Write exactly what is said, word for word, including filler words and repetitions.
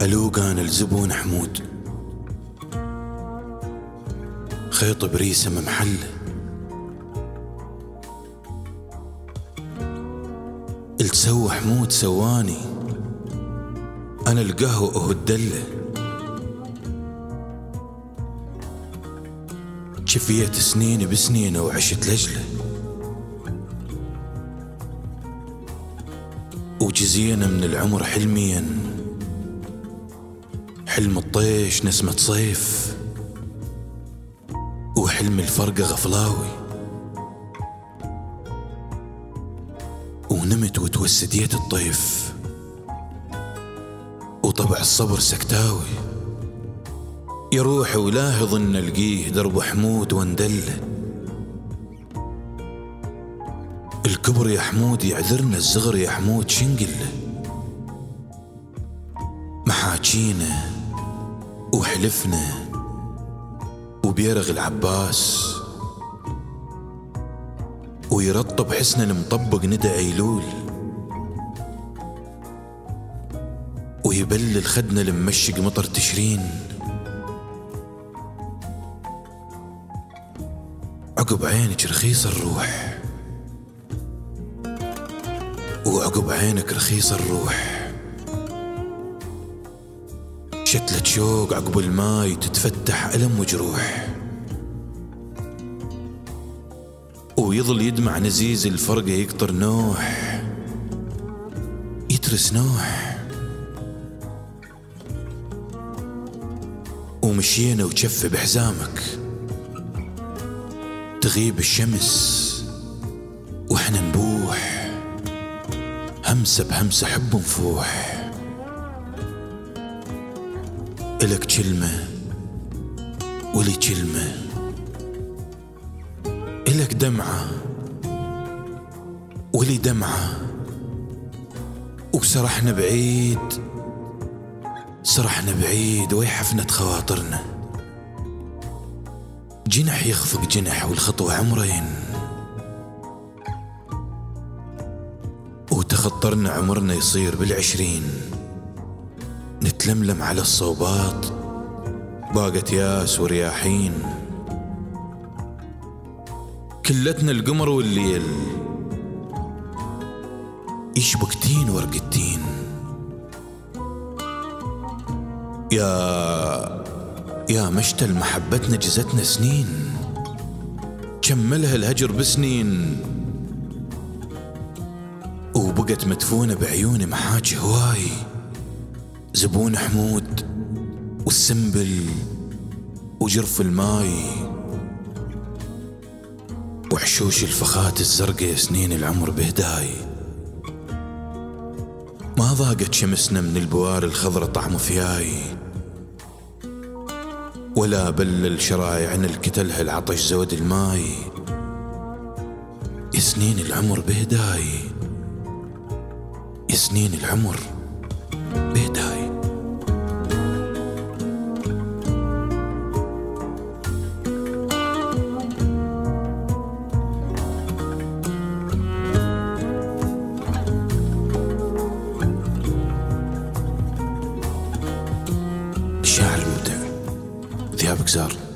خلوقان الزبون حمود، خيط بريسة ممحلة، التسوى حمود سواني، أنا القهوة أهو الدلة، شفيت سنيني بسنينه وعشت لجله، وجزينا من العمر حلميا، حلم الطيش نسمة صيف، وحلم الفرقة غفلاوي، ونمت وتوسديت الطيف، وطبع الصبر سكتاوي، يا روحي ولا يظن القيه درب حمود واندله، الكبر يا حمود يعذرنا، الزغر يا حمود شنقله، محاكينا وحلفنا وبيرغ العباس، ويرطب حسنا المطبق ندى ايلول، ويبلل خدنا المشق مطر تشرين، عقب عينك رخيص الروح، وعقب عينك رخيص الروح، شتلة شوق عقب الماي تتفتح ألم وجروح، ويظل يدمع نزيز الفرقة يقطر نوح، يترس نوح، ومشينا وجف بحزامك، تغيب الشمس واحنا نبوح، همسة بهمسة حب نفوح، إلك كلمة ولي كلمة، إلك دمعة ولي دمعة، وسرحنا بعيد سرحنا بعيد ويحفنت خواطرنا، جنح يخفق جنح والخطوة عمرين، وتخطرنا عمرنا يصير بالعشرين، نتلملم على الصوبات باقت ياس ورياحين، كلتنا القمر والليل يشبك تين ورق التين، يا يا مشتل محبتنا جزتنا سنين، كملها الهجر بسنين، وبقت مدفونة بعيوني محاكي هواي، زبون حمود والسنبل وجرف الماي، وحشوش الفخات الزرقاء سنين العمر بهداي، ما ضاقت شمسنا من البوار الخضرة طعم فياي، ولا بلل شرايعنا الكتلها العطش زود الماي، يا سنين العمر بهداي، يا سنين العمر بهداي. الشاعر المبدع ذياب قزار.